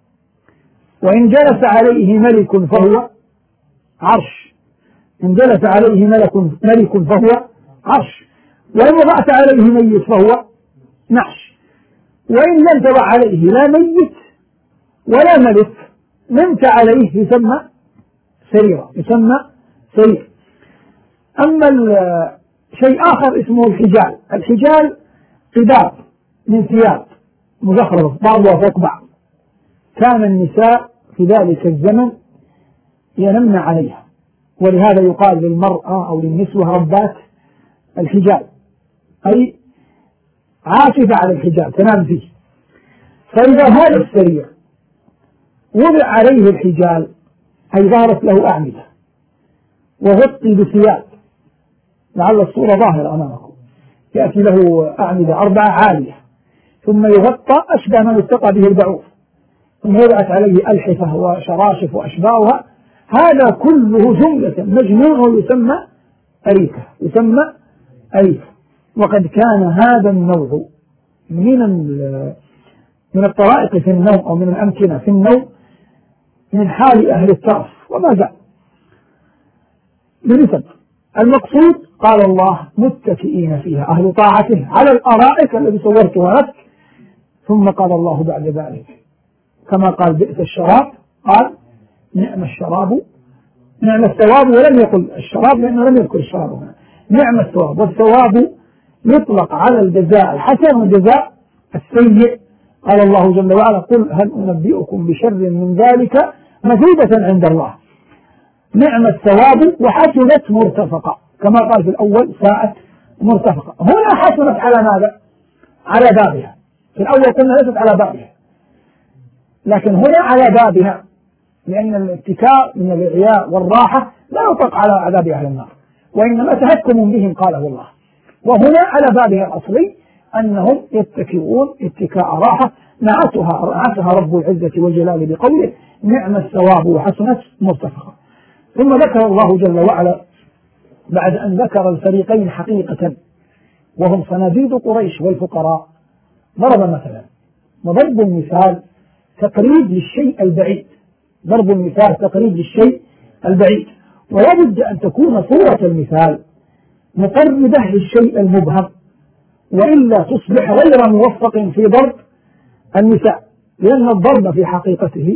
وإن جلس عليه ملك فهو عرش، إن جلس عليه ملك فهو عرش، وإن وضعت عليه ميت فهو نعش، وإن لم تضع عليه لا ميت ولا ملك نمت عليه يسمى سريرا، يسمى سرير. أما شيء آخر اسمه الحجال. الحجال قباب من ثياب مزخرفة بعضها فوق بعض، كان النساء في ذلك الزمن ينمن عليها، ولهذا يقال للمرأة أو للنسوة ربات الحجال، أي عاكفة على الحجال تنام فيه. فإذا هذا السرير وضع عليه الحجال أي ظهرت له أعمدة وغطي بثياب، لعل الصورة ظاهرة أمامكم، يأتي له أعمدة 4 عالية ثم يغطى أشبه ما يتقى به البعوض، ثم وضعت عليه ألحفة وشراشف وأشباهها، هذا كله جملة مجموع يسمى أريكة، يسمى أريكة. وقد كان هذا النوع من الطرائق في النوم أو من الأمكنة في النوم من حال أهل الترف وما زال بنسب. المقصود قال الله متكئين فيها أهل طاعته على الأرائك الذي صورتها لك، ثم قال الله بعد ذلك كما قال بئس الشراب قال نعم الشراب، نعم الثواب، ولم يقل الشراب لأنه لم يذكر الشراب هنا، نعم الثواب. والثواب يطلق على الجزاء الحسن والجزاء السيء. قال الله جل وعلا قل هل أنبئكم بشر من ذلك مثوبة عند الله، نعم الثواب وحسنت مرتفقة، كما قال في الأول ساءت مرتفقة. هنا حسنت على ماذا؟ على بابها. في الأول قلنا ليست على بابها، لكن هنا على بابها، لأن الاتكاء من الإعياء والراحة لا يطلق على عذاب أهل النار، وإنما تهكم بهم قاله الله. وهنا على بابها الأصلي أنهم يتكئون اتكاء راحة، نعتها رب العزة والجلال بقوله نعم الثواب وحسنت مرتفقة. ثم ذكر الله جل وعلا بعد أن ذكر الفريقين حقيقة وهم صناديد قريش والفقراء، ضرب مثلا، وضرب المثال تقريب للشيء البعيد، ضرب المثال تقريب للشيء البعيد، ولابد أن تكون صورة المثال مقربة للشيء المبهم، وإلا تصبح غير موفق في ضرب المثال، لأن الضرب في حقيقته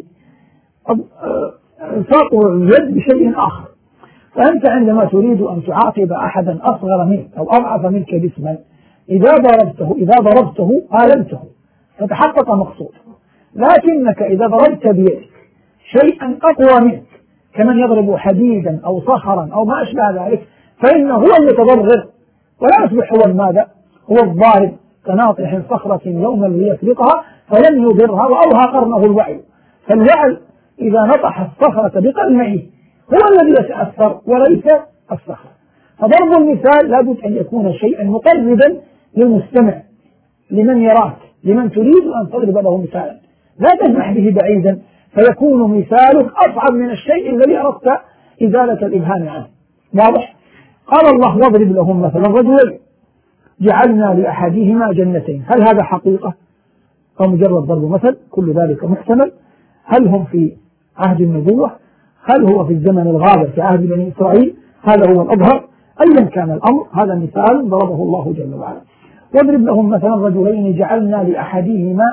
الصاق اليد بشيء آخر. فأنت عندما تريد أن تعاقب أحدا أصغر منك أو أضعف منك جسما، إذا ضربته آلمته، فتحقق مقصود. لكنك إذا ضربت بيدك شيئا أقوى منك كمن يضرب حديدا أو صخرا أو ما أشبه ذلك فإنه هو المتضرر ولا يصبح هو ماذا؟ هو الضارب، كناطح صخرة يوما ليسبقها فلن يضرها وأوهى قرنه الوعي. فالوعي إذا نطح الصخرة بقرنه هو الذي يتأثر وليس الصخرة. فضرب المثال لابد أن يكون شيئا مقربا للمستمع، لمن يراك، لمن تريد أن تضرب له مثالا، لا تجمح به بعيدا فيكون مثالك أصعب من الشيء الذي أردت إزالة الإبهام عنه. واضح؟ قال الله واضرب لهم مثلا رجلين جعلنا لأحدهما جنتين. هل هذا حقيقة أو مجرد ضرب مثل؟ كل ذلك محتمل. هل هم في عهد النبوة؟ هل هو في الزمن الغابر في عهد بني إسرائيل؟ هذا هو الأظهر. أيا كان الأمر هذا مثال ضربه الله جل وعلا. واضرب لهم مثلا رجلين جعلنا لأحدهما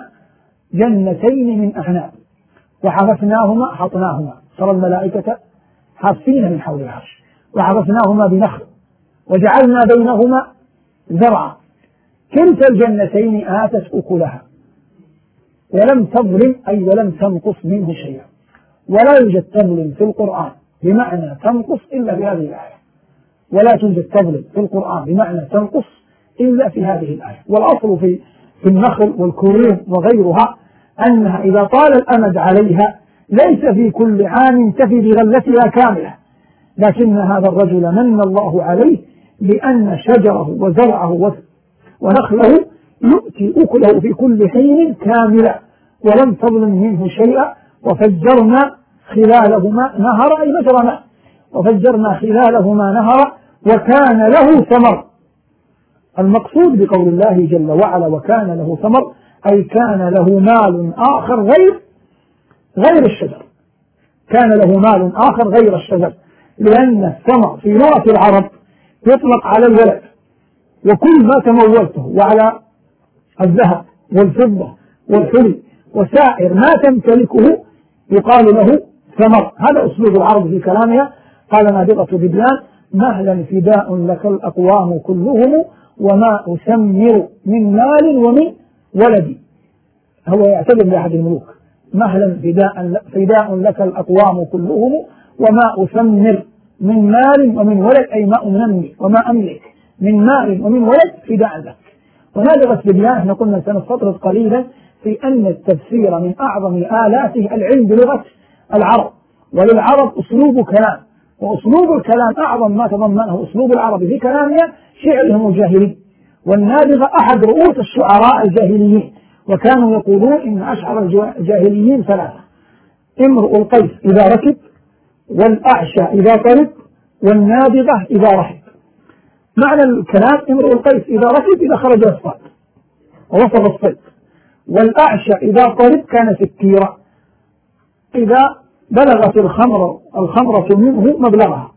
جنتين من أعناب وحففناهما حطناهما، ترى الملائكة حافين من حول العرش، وحففناهما بنخل وجعلنا بينهما زرعا كلتا الجنتين آتت أكلها ولم تظلم أي ولم تنقص منه شيئا. ولا يوجد تظلم في القرآن بمعنى تنقص إلا بهذه الآية، ولا توجد تظلم في القرآن بمعنى تنقص إلا في هذه الآية. والأصل في النخل والكروم وغيرها أنها إذا طال الأمد عليها ليس في كل عام تفي بغلتها كاملة، لكن هذا الرجل من الله عليه بأن شجره وزرعه ونخله يؤتي أكله في كل حين كاملة ولم تظلم منه شيئا. وفجرنا خلالهما نهرا أي مجرى ماء، وفجرنا خلالهما نهرا وكان له ثمر. المقصود بقول الله جل وعلا وكان له ثمر أي كان له مال آخر غير الشجر، كان له مال آخر غير الشجر، لأن الثمر في لغة العرب يطلق على الولد، وكل ما تمولته وعلى الذهب والفضة والحلي وسائر ما تمتلكه يقال له ثمر. هذا أسلوب العرب في كلامها. قال نابغة بدلان مهلا فداء لك الأقوام كلهم وما أثمر من مال ومن ولدي. هو يعتذر لأحد الملوك مهلا فداء لك الأقوام كلهم وما أثمر من مال ومن ولد أي ما أمني وما أملك من مال ومن ولد فداء لك. ونابغة بدلان احنا قلنا سنستطرد قليلا في أن التفسير من أعظم آلاته العلم بلغة العرب، وللعرب أسلوب كلام، وأسلوب الكلام أعظم ما تضمنه أسلوب العرب في كلامها شعرهم الجاهلي. والنابغة أحد رؤوس الشعراء الجاهليين، وكانوا يقولون إن أشعر الجاهليين ثلاثة: امرؤ القيس إذا ركب، والأعشى إذا طرب، والنابغة إذا رحب. معنى الكلام امرؤ القيس إذا ركب إذا خرج الصيد ووصل الصيد، والأعشى إذا طرب كان سكيرا إذا بلغت الخمرة منه مبلغها،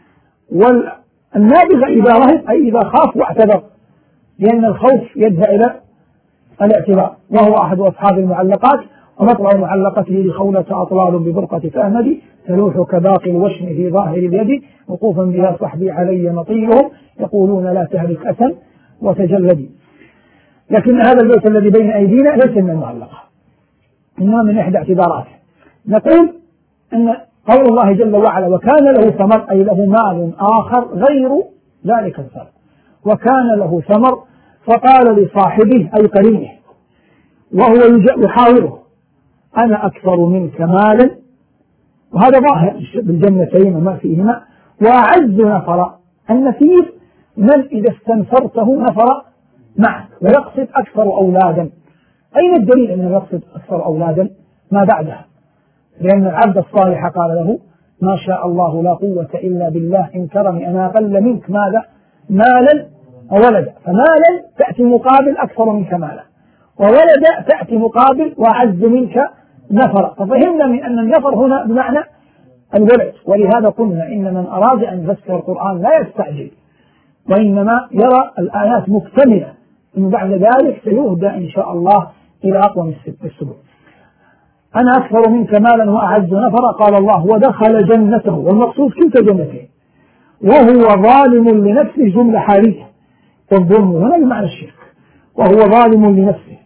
والنابغة إذا رهب أي إذا خاف واعتذر، لأن الخوف يدفع إلى الاعتذار، وهو أحد أصحاب المعلقات. ومطلع معلقته لخولة أطلال ببرقة فأمدي تلوح كباقي الوشم في ظاهر اليد وقوفا بها صحبي علي نطيهم يقولون لا تهلك أسا وتجلدي. لكن هذا البيت الذي بين أيدينا ليس من المعلقة، إنما من إحدى اعتباراته. نقول أن قول الله جل وعلا وكان له ثمر أي له مال آخر غير ذلك الثمر، وكان له ثمر فقال لصاحبه أي قرينه وهو يحاوره أنا أكثر منك مالا، وهذا ظاهر بالجنتين وما فيهما، وأعز نفرا. النفير من إذا استنفرته نفر معك ويقصد أكثر أولادا. أين الدليل أنه يقصد أكثر أولادا؟ ما بعدها، لأن العبد الصالح قال له ما شاء الله لا قوة إلا بالله إن كرمي أنا أقل منك ماذا؟ مالا وولدا. فمالا تأتي مقابل أكثر منك مالا، وولدا تأتي مقابل وأعز منك نفر. ففهمنا من أن النفر هنا بمعنى الولد. ولهذا قلنا إن من أراد أن يفسر القرآن لا يستعجل، وإنما يرى الآيات مكتملة، ثم بعد ذلك سيهدى إن شاء الله إلى أقوم السبل. أنا أكثر منك مالا وأعز نفرا. قال الله ودخل جنته، والمقصود كلتا جنتين، وهو ظالم لنفسه جملة حالية، والظلم هنا بمعنى الشرك، وهو ظالم لنفسه.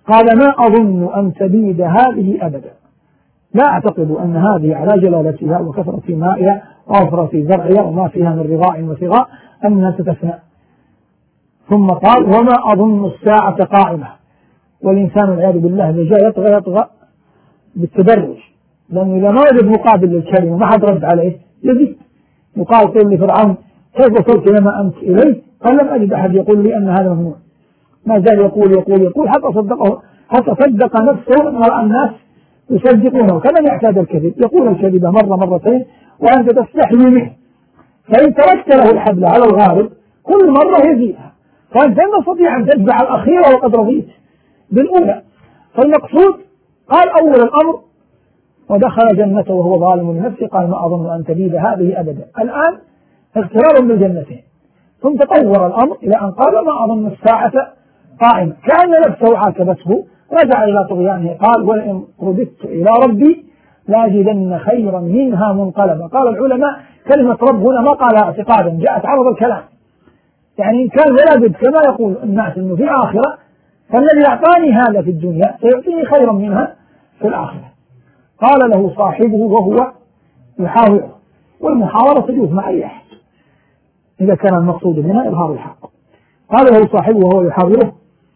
قال ما أظن أن تبيد هذه أبدا، لا أعتقد أن هذه على جلالتها وكثرة مائها ووفرة زرعها وما فيها من رغاء وثغاء أنها ستفنى. ثم قال وما أظن الساعة قائمة. والإنسان والعياذ بالله إذا جاء يطغى بالتدرج، لأنه إذا ما وجد مقابل للكلمة ما حد رد عليه يزيد. يقال قل لفرعون كيف وصلت لما أنت إليه؟ قال لم أجد أحد يقول لي أن هذا ممنوع. ما زال يقول حتى صدق نفسه أن رأى الناس يصدقونه، كمن يعتاد الكذب، يقول الكذب مرة مرتين وأنت تستحي منه، فإن تركت له الحبل على الغالب كل مرة يزيدها، فأنت لا تستطيع أن تتبع الأخيرة وقد رضيت بالأولى. فالمقصود قال أول الأمر ودخل جنته وهو ظالم لنفسه، قال ما أظن أن تبيد هذه أبدا. الآن اغترار بالجنتين، ثم تطور الأمر إلى أن قال ما أظن الساعة قائمة، كأن نفسه عاتبته، رجع إلى طغيانه قال ولئن رددت إلى ربي لاجدن خيرا منها منقلبا. قال العلماء كلمة رب هنا ما قالها اعتقادا، جاءت عرض الكلام، يعني إن كان ولا بد كما يقول الناس أنه في آخرة، فالذي أعطاني هذا في الدنيا سيعطيني خيرا منها في الآخرة. قال له صاحبه وهو يحاوره، والمحاورة تجوز مع أي أحد إذا كان المقصود منها إظهار الحق. قال له صاحبه وهو يحاوره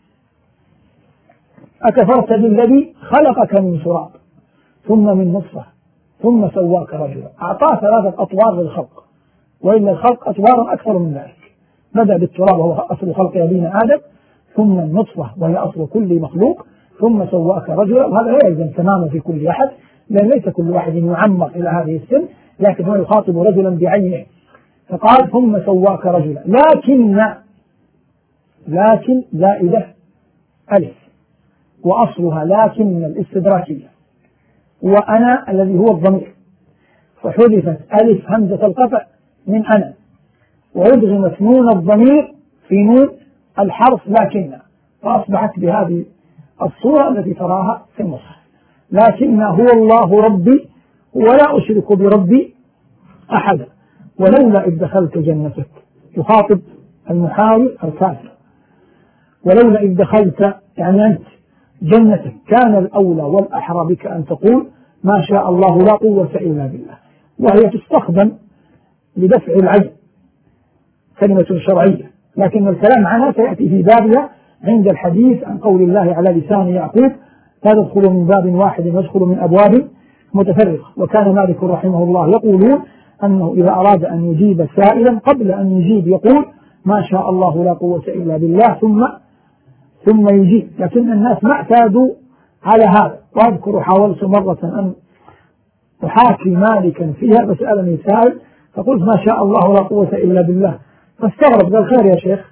أكفرت بالذي خلقك من تراب ثم من نطفة ثم سواك رجلا. أعطاه 3 أطوار للخلق، وإلا الخلق أطوار أكثر من ذلك. بدأ بالتراب وهو أصل خلق أبينا آدم، ثم النطفة وهي أصل كل مخلوق، ثم سواك رجلا. وهذا لا يلزم تماما في كل أحد، لأن ليس كل واحد يعمر إلى هذه السن، لكن هو يخاطب رجلا بعينه. فقال ثم سواك رجلا، لكن زائدة ألف، وأصلها لكن الاستدراكية، وأنا الذي هو الضمير، فحذفت ألف همزة القطع من أنا، وأدغمت نون الضمير في نون الحرف لكن، فأصبحت بهذه الصورة التي تراها في المصحف. لكن هو الله ربي ولا أشرك بربي أحدا ولولا إذ دخلت جنتك، يخاطب المحاول الكافر، ولولا إذ دخلت يعني أنت جنتك كان الأولى والأحرى بك أن تقول ما شاء الله لا قوة إلا بالله، وهي تستخدم لدفع العجز، كلمة شرعية، لكن الكلام عنها سيأتي في بابها عند الحديث عن قول الله على لسان يعقوب لا تدخلوا من باب واحد وادخلوا من أبواب متفرقة. وكان مالك رحمه الله يقولون أنه إذا أراد أن يجيب سائلا قبل أن يجيب يقول ما شاء الله لا قوة إلا بالله ثم يجيب، لكن الناس ما اعتادوا على هذا. وأذكر حاولت مرة أن أحاكي مالكا فيها فسألني سائل فقلت ما شاء الله لا قوة إلا بالله، فاستغرب قال خير يا شيخ،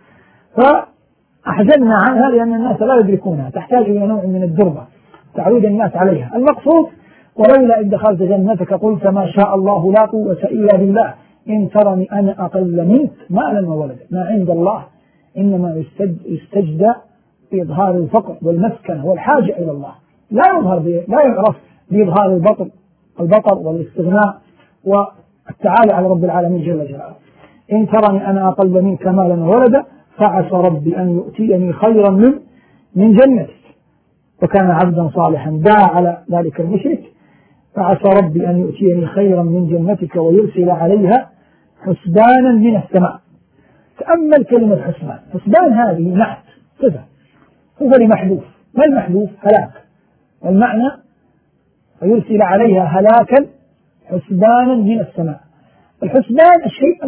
فأحزننا عنها لأن الناس لا يدركونها، تحتاج إلى نوع من الدربة تعود الناس عليها. المقصود ولولا إذ دخلت جنتك قلت ما شاء الله لا قوة إلا بالله إن ترني أنا أقل منك مالا وولدا. ما عند الله إنما يستجدى بإظهار الفقر والمسكنة والحاجة إلى الله، لا يعرف بإظهار البطر والاستغناء والتعالي على رب العالمين جل جلاله. إن ترني أنا أقل منك مالا وولدا فعسى ربي أن يؤتيني خيرا من جنتك، وكان عبدا صالحا دعا على ذلك المشرك، فعسى ربي أن يؤتيني خيرا من جنتك ويرسل عليها حسبانا من السماء. تأمل كلمة حسبان هذه نعت صفة لمحذوف. ما المحذوف؟ هلاك، والمعنى فيرسل عليها هلاكا حسبانا من السماء. الحسبان الشيء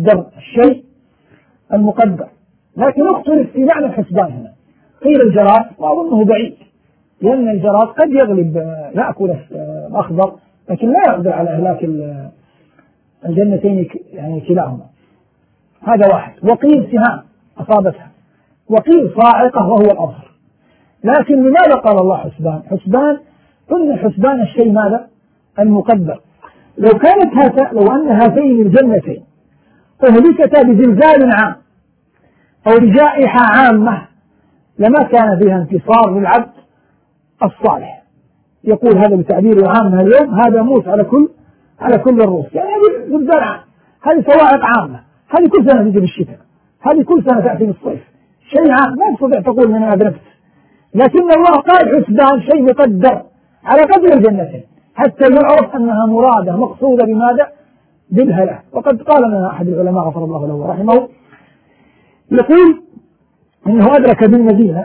المقدر، لكن اختلف في معنى الحسبان هنا. قيل الجراد وأظنه بعيد، لأن الجراد قد يغلب يأكل الأخضر لكن لا يقدر على إهلاك الجنتين يعني كلاهما، هذا واحد. وقيل سهام أصابتها، وقيل صاعقة وهو الأظهر. لكن لماذا قال الله حسبان؟ قلنا الحسبان الشيء ماذا؟ المقدر. لو أن هاتين الجنتين أهلكتا بزلزال عام أو بجائحة عامة لما كان فيها انتصار للعبد الصالح. يقول هذا بتعبير عام اليوم هذا موت على كل الرؤوس، يعني هذه زلزال عام، هذه صواعق عامة، هذه كل سنة تجي بالشتاء، هذه كل سنة تأتي بالصيف، شيء عام ما تستطيع تقول من أنا أدركت. لكن الله قال حسبان شيء مقدر على قدر الجنتين حتى يعرف أنها مرادة مقصودة بماذا؟ بالهلاك. وقد قال لنا أحد العلماء غفر الله له ورحمه يقول إنه أدرك بالمدينة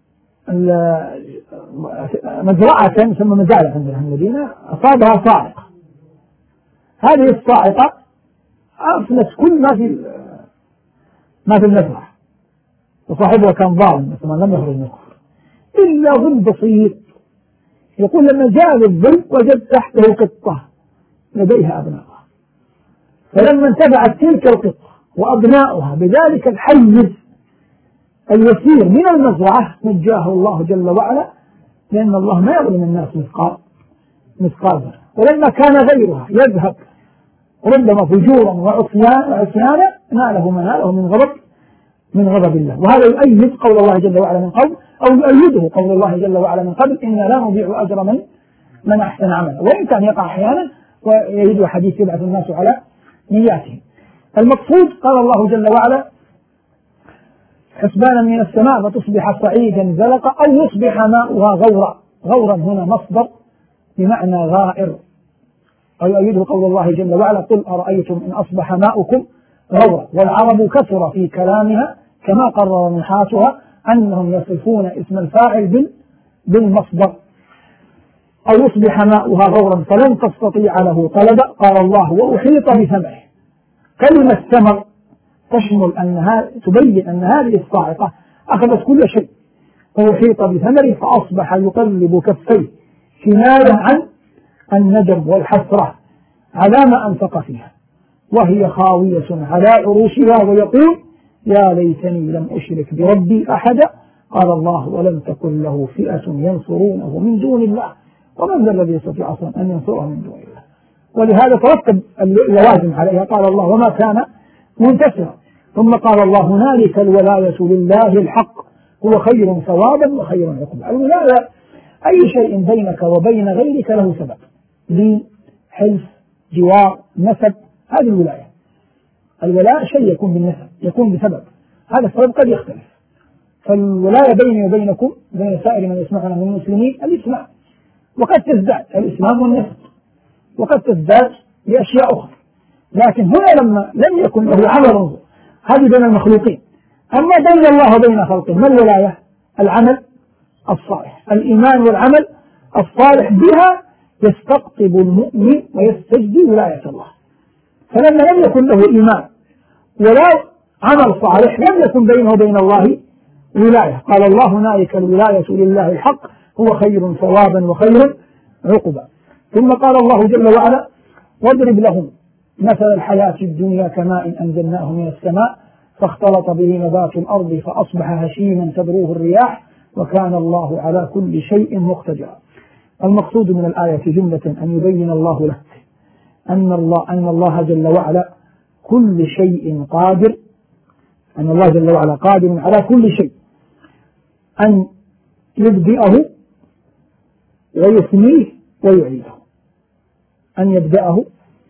مزرعة تسمى مزارع عندنا في المدينة أصابها صاعقة. هذه الصاعقة أفلت كل ما في المزرعة، وصاحبها كان ظالم مثلا لم يخرج من الكفر إلا ظل بسيط. يقول لما جاء للظل وجد تحته قطة لديها أبناؤها، فلما انتفعت تلك القطة وأبناؤها بذلك الحيز اليسير من المزرعة نجاه الله جل وعلا، لأن الله ما يظلم الناس مثقال ذرة. ولما كان غيرها يذهب ربما فجورا وعصيانا ناله مناله من غضب الله. وهذا يؤيد قول الله جل وعلا من قبل، أو يؤيده قول الله جل وعلا من قبل إنا لا نضيع أجر من أحسن عملا، وإن كان يقع أحيانا ويجد حديث يبعث الناس على نياتهم. المقصود قال الله جل وعلا حسبانا من السماء فتصبح صعيدا زلقا أو يصبح ماؤها غورا. غورا هنا مصدر بمعنى غائر. أو يؤيده قول الله جل وعلا قل أرأيتم إن أصبح ماؤكم غورا. والعرب كثر في كلامها كما قرر نحاتها أنهم يصفون اسم الفاعل بالمصدر. أو يصبح ماؤها غورا فلن تستطيع له طلبا. قال الله وأحيط بثمره. كلمة ثمر تشمل تبين أن هذه الصاعقة أخذت كل شيء. وأحيط بثمره فأصبح يقلب كفيه كناية عن الندم والحسرة على ما أنفق فيها وهي خاوية على عروشها ويقول يا ليتني لم أشرك بربي أحدا. قال الله ولم تكن له فئة ينصرونه من دون الله ومن ذا الذي يستطيع أصلا أن ينصره من دون الله. ولهذا ترتب اللوازم عليها. قال الله وما كان منتصرا. ثم قال الله هنالك الولاية لله الحق هو خير ثوابا وخير عقبا. الولاية أي شيء بينك وبين غيرك له سبب، دين، حلف، جوار، نسب، هذه الولاية. الولاء شيء يكون بالنسب، يكون بسبب، هذا السبب قد يختلف. فالولاية بيني وبينكم بين سائر من يسمعنا من المسلمين الإسلام، وقد تزداد الإسلام والنسب، وقد تزداد بأشياء أخرى. لكن هنا لما لم يكن له عمل هذه بين المخلوقين. أما بين الله وبين خلقه ما الولاية؟ العمل الصالح، الإيمان والعمل الصالح بها يستقطب المؤمن ويستجدي ولاية الله. فلما لم يكن له إيمان ولا عمل صالح لم يكن بينه وبين الله ولاية. قال الله هنالك الولاية لله الحق هو خير ثوابا وخير عقبا. ثم قال الله جل وعلا واضرب لهم مثل الحياة الدنيا كماء أنزلناه من السماء فاختلط به نبات الأرض فأصبح هشيما تذروه الرياح وكان الله على كل شيء مقتدرا. المقصود من الآية جملة أن يبين الله لك أن الله جل وعلا كل شيء قادر، أن الله جل وعلا قادر على كل شيء، أن يبدئه ويثنيه ويعيده، أن يبدأه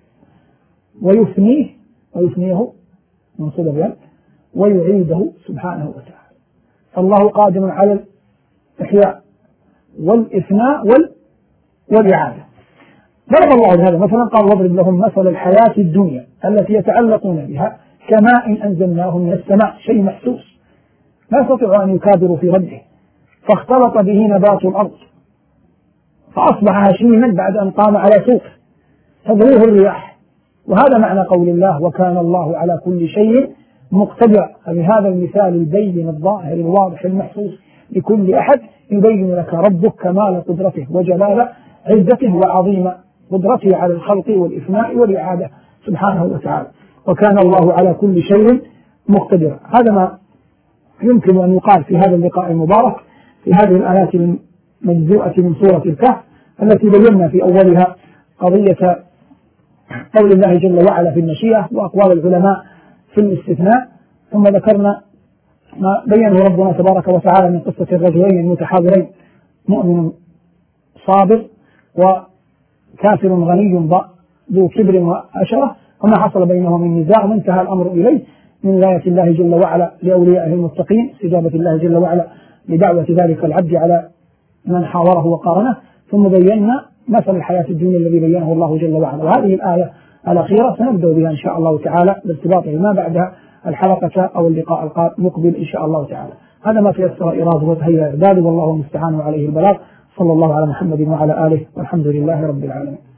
ويثنيه من صلب ويعيده سبحانه وتعالى. فالله قادر على الإحياء والإثناء والإعادة. ضرب الله هذا مثلا قال واضرب لهم مثل الحياة الدنيا التي يتعلقون بها كماء أنزلناه من السماء، شيء محسوس لا يستطيع أن يكابر في رده، فاختلط به نبات الأرض فأصبح هشيما بعد أن قام على سوقه تذروه الرياح. وهذا معنى قول الله وكان الله على كل شيء مقتدر. بهذا المثال البين الظاهر الواضح المحسوس لكل أحد يبين لك ربك كمال قدرته وجلال عزته وعظيم قدرته على الخلق والإفناء والإعادة سبحانه وتعالى. وكان الله على كل شيء مقتدر. هذا ما يمكن أن يقال في هذا اللقاء المبارك في هذه الآيات المجزوءة من سورة الكهف التي بينا في أولها قضية قول الله جل وعلا في المشيئة وأقوال العلماء في الاستثناء. ثم ذكرنا ما بينه ربنا تبارك وتعالى من قصة الرجلين المتحاورين، مؤمن صابر وكافر غني ذو كبر وأشرة، وما حصل بينهم من نزاع وانتهى الأمر إليه من ولاية الله جل وعلا لأوليائه المتقين، استجابة الله جل وعلا لدعوة ذلك العبد على من حاوره وقارنه. ثم بينا مثل الحياة الدنيا الذي بينه الله جل وعلا. وهذه الآية الأخيرة سنبدأ بها إن شاء الله تعالى بارتباطه ما بعدها الحلقة أو اللقاء المقبل إن شاء الله تعالى. هذا ما تيسر إراده وتهيأ إعداده، والله المستعان عليه البلاغ. صلى الله على محمد وعلى آله، والحمد لله رب العالمين.